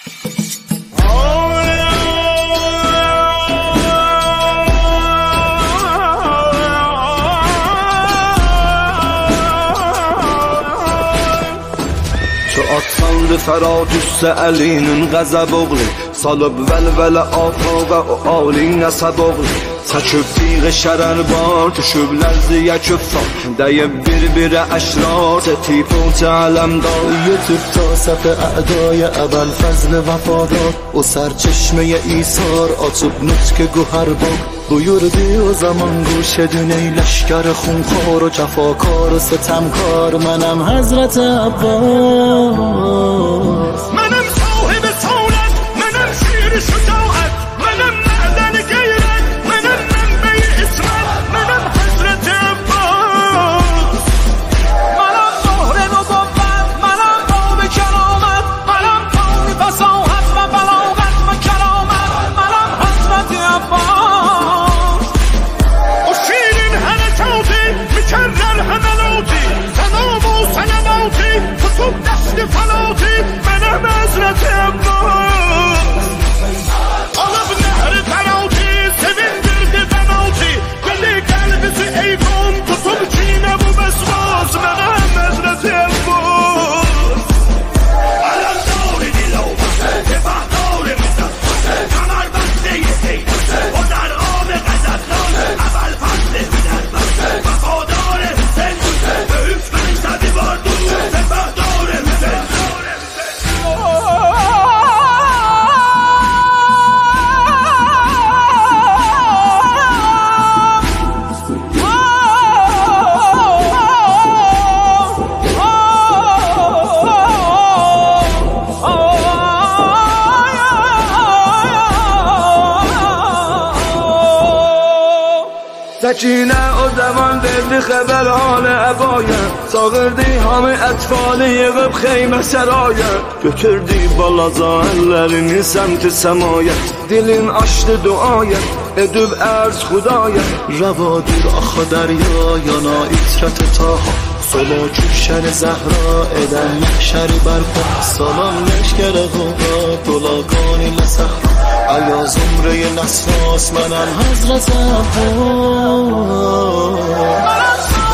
Atlandı Feradiüs əlinin qəzəb oğlu Salıb vəlvələ atağa o alin əsəb oğlu Çəkib tiğə şərər var, düşüb ləzziyə küffar Dəyib bir-birə əşrar, tətib o cələmdar Yetib ta səf əədای əbəl fəzl vəfadar O sərçeşməyə isar, açıb nutq gühər bak Buyurdu o zaman گوش دون ای لشکر خونخوار و جفاکار و ستمکار منم حضرت عباس منم صاحب سعادت منم شیر شجاعت منم معدن غیرت منم منبع عصمت منم حضرت عباس منم مهر نبوت منم باب کرامت منم کون فصاحت و بلاغت و کرامت منم حضرت عباس و شیرین حرکاتی مکرر حملاتی تنام و سلماتی کتب دست فلاتی منم حضرت عباس alıp nehri penaltı sevindirdi penaltı deli kalbisi eyfon tutup çiğne bu besvas منم حضرت عباس علم داری دیلو دفاع داری مزد کمر بسته سیده و در آب غزتنان اول فصل هنرمند وفادار حسین به حکم ایزدی باردو سپهدار حسین سکینه o zaman verdi xəbər halı əbaya Çağırdı hamı ətfalı yığıb xeymə səraya Götürdü balaca əllərini səmti səmaya Dilin açdı duaya edib ərz xudaya روادر آخا دریا یانا ایترت تاها سلا کشن زهرا ادن محشر برپا سلام لشکر غوغا دلاغانی لسحرا ایا زمره نساس منم حضرت عباس